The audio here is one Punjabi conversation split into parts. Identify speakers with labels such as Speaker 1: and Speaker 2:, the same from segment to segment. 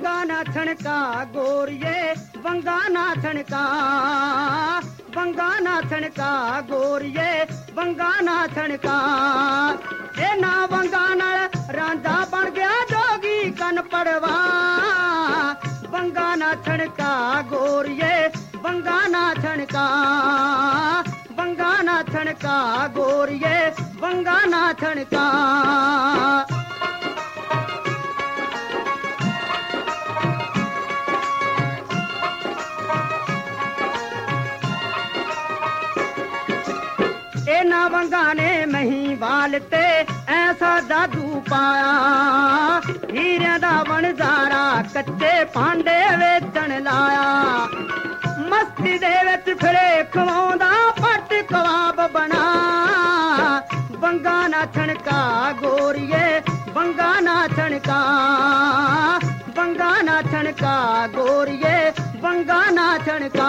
Speaker 1: ਵੰਗਾ ਨਾ ਛਣਕਾ ਗੋਰੀਏ ਵੰਗਾ ਨਾ ਛਣਕਾ ਵੰਗਾ ਨਾ ਛਣਕਾ ਗੋਰੀਏ ਵੰਗਾ ਨਾ ਛਣਕਾ ਇਹਨਾਂ ਵੰਗਾ ਨਾਲ ਰਾਂਝਾ ਬਣ ਗਿਆ ਜੋਗੀ ਕੰਨ ਪੜਵਾ ਵੰਗਾ ਨਾ ਛਣਕਾ ਗੋਰੀਏ ਵੰਗਾ ਨਾ ਛਣਕਾ ਵੰਗਾ ਨਾ ਛਣਕਾ ਗੋਰੀਏ ਵੰਗਾ ਨਾ ਛਣਕਾ ਇਹਨਾਂ ਵੰਗਾਂ ਨੇ ਮਹੀਵਾਲ ਤੇ ਐਸਾ ਜਾਦੂ ਪਾਇਆ ਹੀਰਿਆਂ ਦਾ ਵਣਜ਼ਾਰਾ ਕੱਚੇ ਭਾਂਡੇ ਵੇਚਣ ਲਾਇਆ ਮਸਤੀ ਦੇ ਵਿੱਚ ਫਿਰੇ ਖਵਾਉਂਦਾ ਪੱਟ ਕਬਾਬ ਬਣਾ ਵੰਗਾ ਨਾ ਛਣਕਾ ਗੋਰੀਏ ਵੰਗਾ ਨਾ ਛਣਕਾ ਵੰਗਾ ਨਾ ਛਣਕਾ ਗੋਰੀਏ ਵੰਗਾ ਨਾ ਛਣਕਾ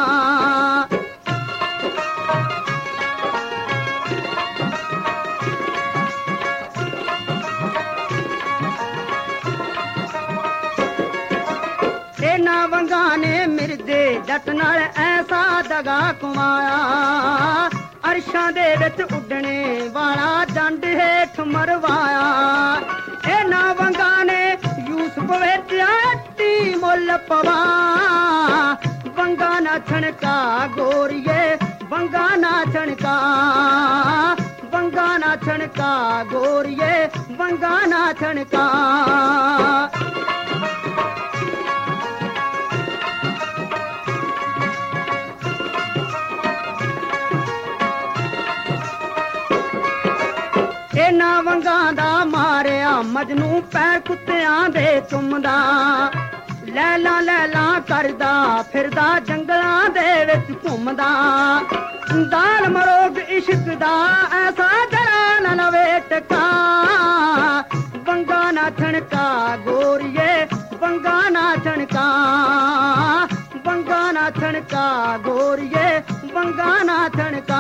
Speaker 1: ਇਹਨਾਂ ਵੰਗਾਂ ਨੇ ਮਿਰਜ਼ੇ ਜੱਟ ਨਾਲ ਐਸਾ ਦਗਾ ਕਮਾਇਆ ਅਰਸ਼ਾਂ ਦੇ ਵਿੱਚ ਉੱਡਣੇ ਵਾਲਾ ਜੰਡ ਹੇਠ ਮਰਵਾਇਆ ਇਹਨਾਂ ਵੰਗਾਂ ਨੇ ਯੂਸਫ ਵਿੱਚ ਅੱਟੀ ਮੁੱਲ ਪਵਾ ਵੰਗਾ ਨਾ ਛਣਕਾ ਗੋਰੀਏ ਵੰਗਾ ਨਾ ਛਣਕਾ ਵੰਗਾ ਨਾ ਛਣਕਾ ਗੋਰੀਏ ਵੰਗਾ ਨਾ ਛਣਕਾ ਇਹਨਾਂ ਵੰਗਾਂ ਦਾ ਮਾਰਿਆ ਮਜਨੂ ਪੈਰ ਕੁੱਤਿਆਂ ਦੇ ਚੁੰਮਦਾ ਲੈਲਾ ਲੈਲਾ ਕਰਦਾ ਫਿਰਦਾ ਜੰਗਲਾਂ ਦੇ ਵਿੱਚ ਘੁੰਮਦਾ ਦਾਲ ਮਰੋਗ ਇਸ਼ਕ ਦਾ ਐਸਾ ਜਰਾ ਨਾ ਲਵੇ ਟਕਾ ਵੰਗਾ ਨਾ ਛਣਕਾ ਗੋਰੀਏ ਵੰਗਾ ਨਾ ਛਣਕਾ ਵੰਗਾ ਨਾ ਛਣਕਾ ਗੋਰੀਏ ਵੰਗਾ ਨਾ ਛਣਕਾ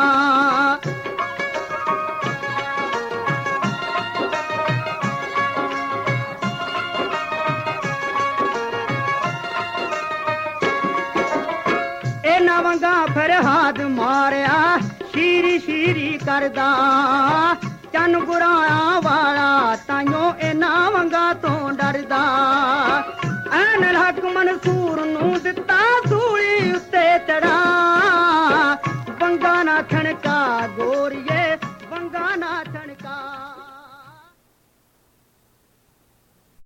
Speaker 1: ਇਹਨਾਂ ਵੰਗਾ ਫਰਹਾਦ ਮਾਰਿਆ ਸ਼ੀਰੀ ਸ਼ੀਰੀ ਕਰਦਾ ਚੰਨ ਗੁਰਾਇਆ ਵਾਲਾ ਤਾਈਓ ਇਹਨਾਂ ਵੰਗਾ ਤੋਂ ਡਰਦਾ ਐਨ ਹੱਕ ਮਨਸੂਰ ਨੂੰ ਦਿੱਤਾ